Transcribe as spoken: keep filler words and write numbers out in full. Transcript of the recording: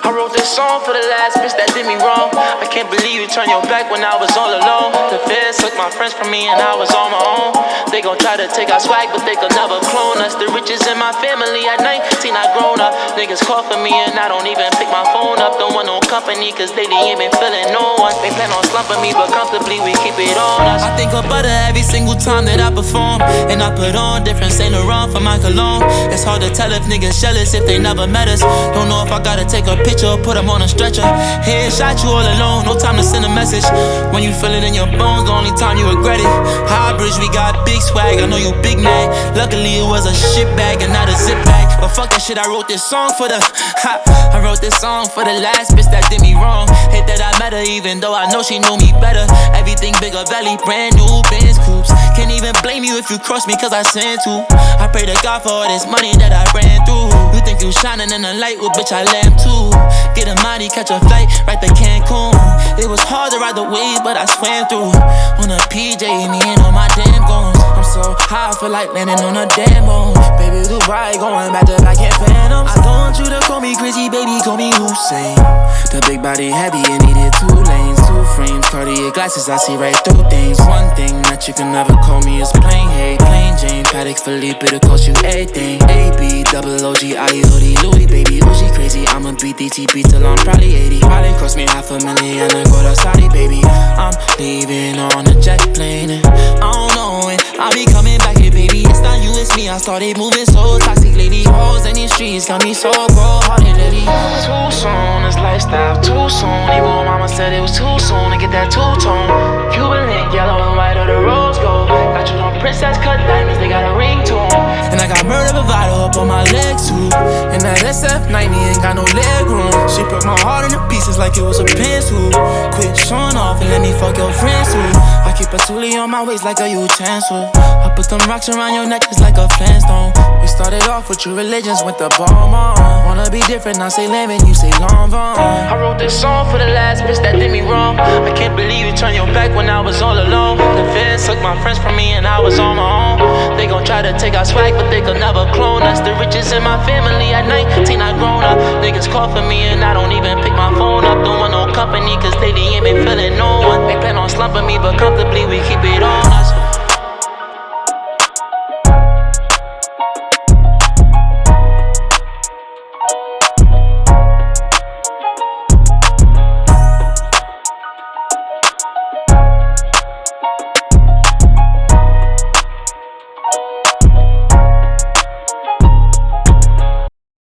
I wrote this song for the last bitch that did me wrong. I can't believe you turned your back when I was all alone. The feds took my friends from me and I was on my own. They gon' try to take our swag, but they could never clone us. The riches in my family at nineteen, I grown up. Niggas call for me and I don't even pick my phone up. Don't want no company, cause lately ain't been feeling no one. They plan on slumping me, but comfortably we keep it on us. I think of butter every single time that I perform, and I put on different Saint Laurent for my cologne. It's hard to tell if niggas jealous if they never met us. Don't know if I gotta take a picture or put them on a stretcher. Headshot you all alone, no time to send a message. When you feel it in your bones, the only time you regret it. High bridge, we got big swag, I know you big mad. Luckily it was a shit bag and not a zip bag. But fuck that shit, I wrote this song for the ha, I wrote this song for the last bitch that did me wrong. Hate that I met her even though I know she knew me better. Everything bigger valley, brand new Benz coupes. Can't even blame you if you cross me cause I sent to. I pray to God for all this money that I ran through. You think you shining in the light, well bitch I lamp too. Get a money, catch a flight, right to Cancun. It was hard to ride the wave, but I swam through. On a P J, me and all my damn goons. I'm so high, I feel like landing on a damn moon. Baby, Dubai, going back to back in Phantom. I don't want you to call me crazy, baby, call me Hussein. The big body heavy, it needed two lanes, two frames, Cartier glasses, I see right through things. One thing that you can never call me is plain hate. Plain Jane, Patek Philippe, it'll cost you everything. A B, double O G, I E hoodie, Louis, baby, oh she crazy. I'ma beat D T P till I'm probably eighty. Probably cost me half a million to go to Saudi, baby. I'm leaving on a jet plane and I don't know when I'll be coming back here, baby. It's not you, it's me. I started moving so toxic lately. Hoes in these streets got me so cold-hearted lately. Too soon, this lifestyle too soon. Even when mama said it was too soon to get that two-tone. Cuban link, yellow and white or the rose gold. Got you on princess cut diamonds, they got a ring to 'em. And I got murder bravado up on my legs too. And that S F ninety ain't got no leg room. She put my heart in the pieces like it was a pencil. Quit showing off and let me fuck your friends too. I keep a toolie on my waist like a utensil. I put them rocks around your neck just like a flintstone. We started off with your religions with the bomb on. Wanna be different, I say lemon, you say long vaughn. I wrote this song for the last bitch that did me wrong. I can't believe you turned your back when I was all alone. The feds took my friends from me and I was on my own. They gon' try to take our swag, but they could never clone us. The riches in my family at nineteen, I grown up. Niggas call for me and I don't even pick my phone up. Don't want no company, cause lately ain't been feeling no one. They plan on slumping me, but comfortably we keep it on.